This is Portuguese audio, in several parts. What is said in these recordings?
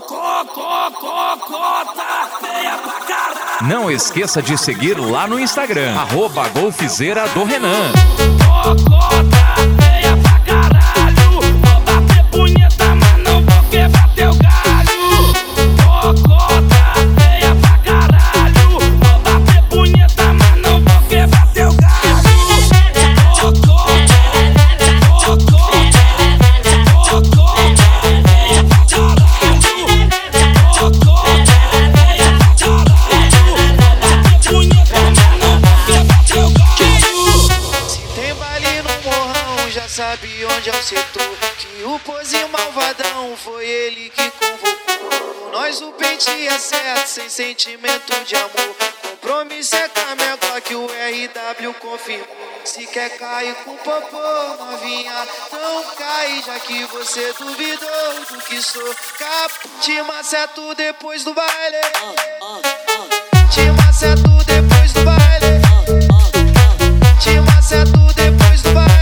Não esqueça de seguir lá no Instagram, @Golfizeira do Renan. Sabe onde é o setor, que o pozinho malvadão foi ele que convocou. Nós o pente é certo, sem sentimento de amor. Compromisso é camego que o RW confirmou. Se quer cair com popô, novinha, não cai, já que você duvidou do que sou. Te maceto depois do baile. Te maceto depois do baile. Te maceto depois do baile.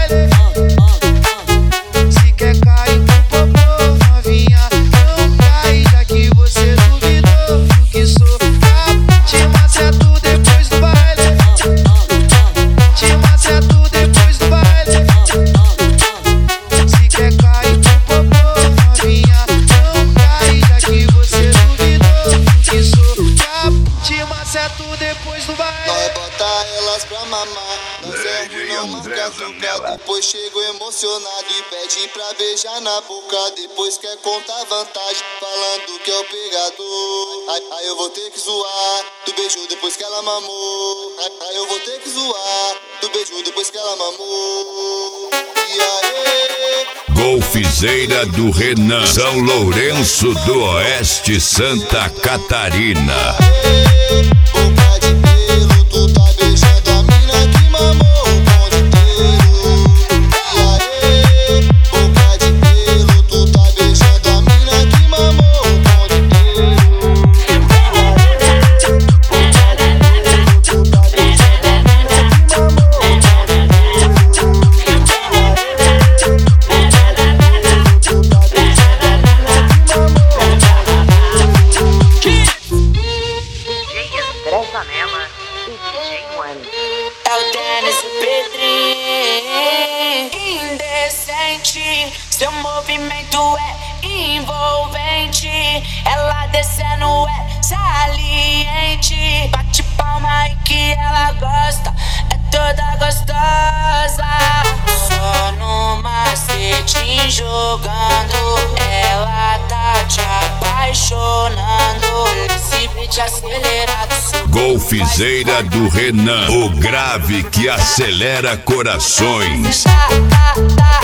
Depois chego emocionado e pede pra beijar na boca. Depois quer contar vantagem, falando que é o pegador. Aí eu vou ter que zoar do beijo depois que ela mamou. Aí eu vou ter que zoar do beijo depois que ela mamou. E aí? Golfizeira do Renan, São Lourenço do Oeste, Santa Catarina. Boca de pelo, tu tá beijando a mina que mamou. Seu movimento é envolvente, ela descendo é saliente. Bate palma e que ela gosta, é toda gostosa. Só no macete jogando, ela tá te apaixonando. Esse beat acelerado. Golfizeira do Renan, o grave que acelera corações. Tá.